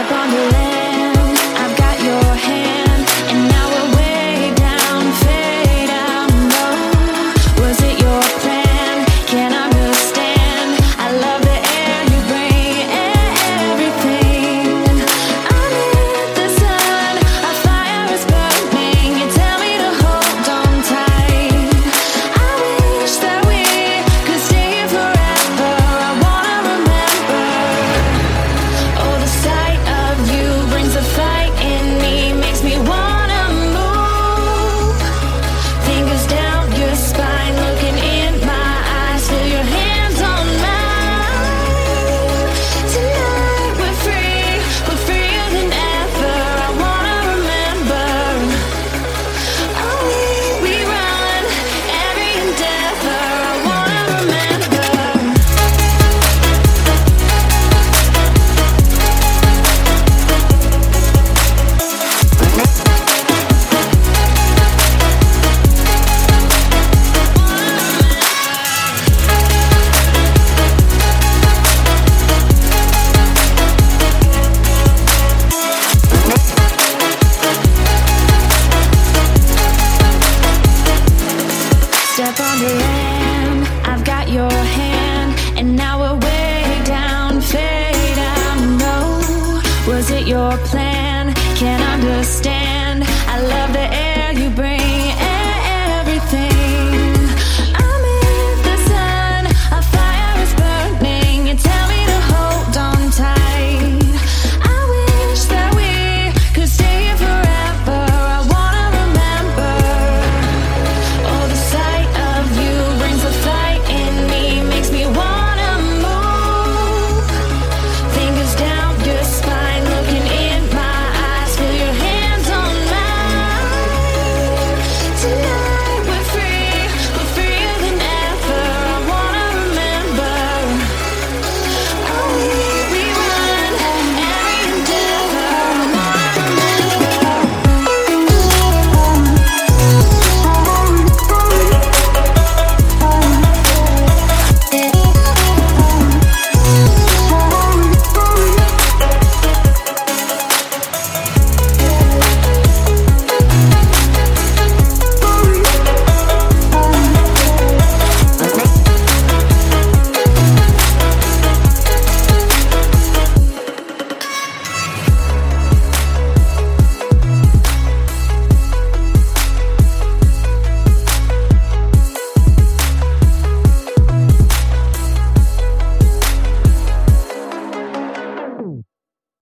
on the land, I've got your hand, and now we're way down, fade out low. Was it your plan? Can't understand. I love the air you bring, everything. Underneath the sun, our fire is burning. You tell me to hold on tight. I wish that we could stay here forever. I wanna remember. Oh, the sight of you brings a fight in me, makes me wanna move. Fingers down your spine, looking in my eyes, feel your hands on mine. Tonight we're freer than ever. I wanna remember. Oh, we run every endeavor. I wanna remember. Step on the land, I've got your hand, and now we're way down, fade out. No, was it your plan? Can't understand.